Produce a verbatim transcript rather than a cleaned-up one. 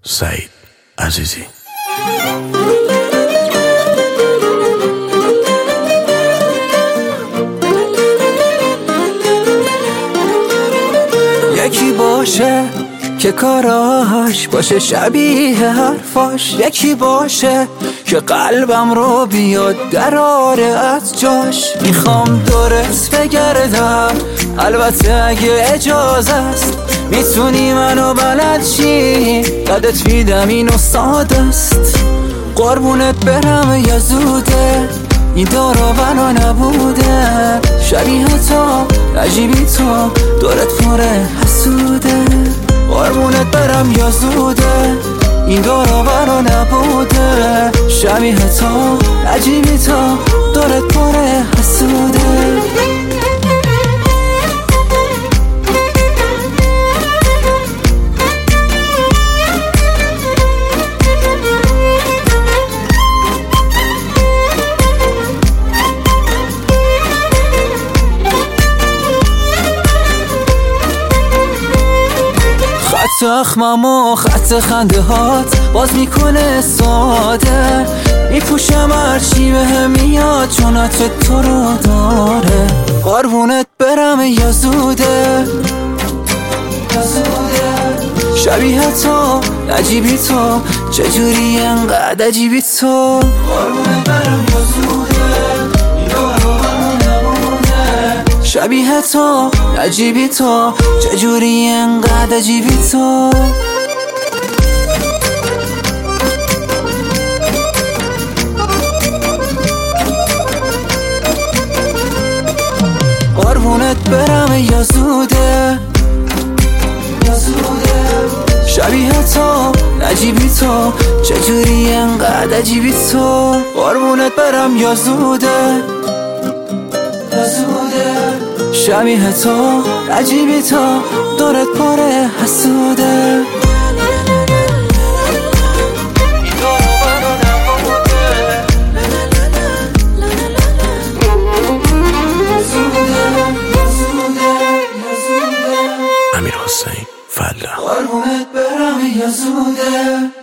سعید عزیزی. یکی باشه که کاراش باشه شبیه حرفاش، یکی باشه که قلبم رو بیاد دراره از جاش. میخوام دورت بگردم البته اگه اجازه است، میتونی منو بلد شی یادت میدم اینو ساده است. قربونت برم یا زوده این دارا بنا نبوده، شبیه تو عجیبی تو دورت پره حسوده. قربونت برم یا زوده این دارا بنا نبوده، شبیه تو عجیبی تو دورت پره حسوده. خط اخمم و خط خنده هات باز میکنه ساده، میپوشم هرچی بهم میاد چون عطر تو رو داره. قربونت برم یا زوده شبیه تو عجیبی تو چجوری انقدر عجیبی تو. قربونت برم یا زوده شبیه تو عجیبی تو چجوری انقدر عجیبی تو. قربونت برم یا زوده شبیه تو عجیبی تو چجوری انقدر عجیبی تو. قربونت برم یا زوده شبیه تو عجیبی تو دورت پره حسوده. امیر حسین فلا. قربونت برم یا زوده